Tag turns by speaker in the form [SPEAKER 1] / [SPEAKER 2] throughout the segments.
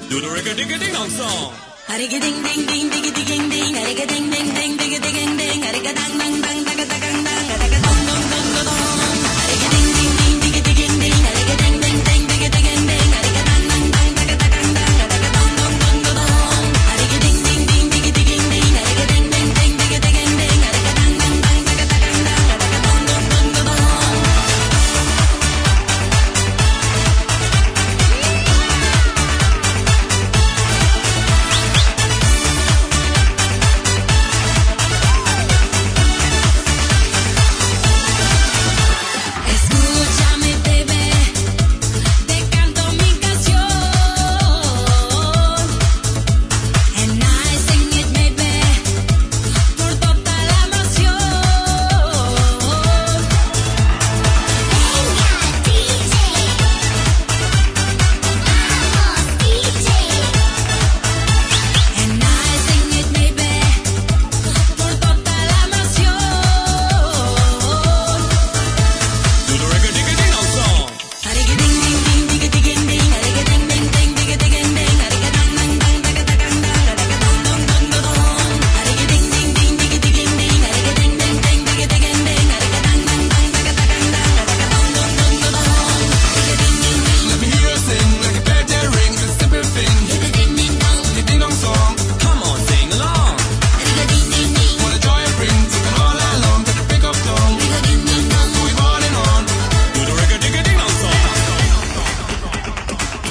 [SPEAKER 1] Do the reggae digga ding dong song.
[SPEAKER 2] Harigga ding ding ding digga ding ding, harigga ding ding ding digga ding ding, harigga dang dang dang dagga dang dang, harigga dong dong dong dong dong. Harigga ding ding ding digga ding ding, harigga ding ding ding digga ding ding, harigga dang dang dang dagga dang dang, harigga dong dong dong dong dong. Harigga ding ding ding digga ding ding, harigga ding ding ding digga ding ding, harigga dang dang dang dagga dang dang, harigga dong dong dong dong dong.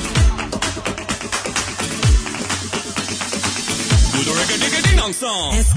[SPEAKER 1] Do the reggae digga ding dong song.